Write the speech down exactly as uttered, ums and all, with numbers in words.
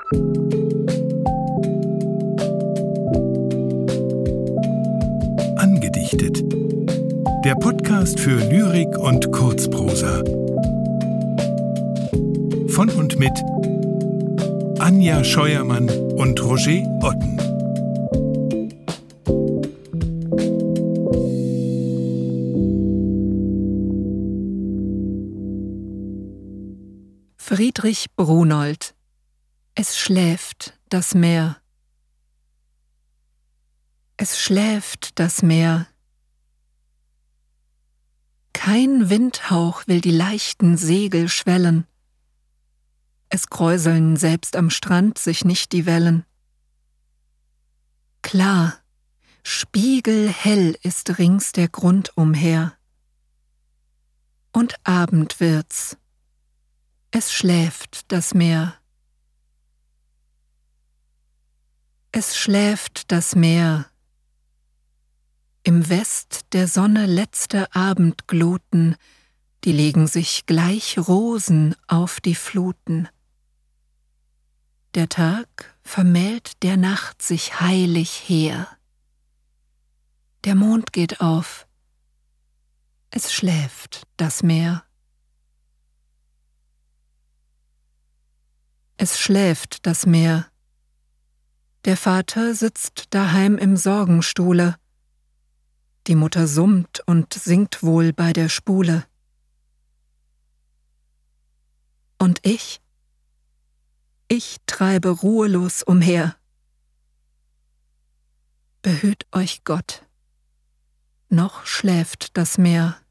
Angedichtet. Der Podcast für Lyrik und Kurzprosa. Von und mit Anja Scheuermann und Roger Otten. Friedrich Brunold. Es schläft das Meer. Es schläft das Meer. Kein Windhauch will die leichten Segel schwellen. Es kräuseln selbst am Strand sich nicht die Wellen. Klar, spiegelhell ist rings der Grund umher. Und Abend wird's. Es schläft das Meer. Es schläft das Meer. Im West der Sonne letzte Abendgluten, die legen sich gleich Rosen auf die Fluten. Der Tag vermählt der Nacht sich heilig her. Der Mond geht auf. Es schläft das Meer. Es schläft das Meer. Der Vater sitzt daheim im Sorgenstuhle. Die Mutter summt und singt wohl bei der Spule. Und ich? Ich treibe ruhelos umher. Behüt euch Gott. Noch schläft das Meer.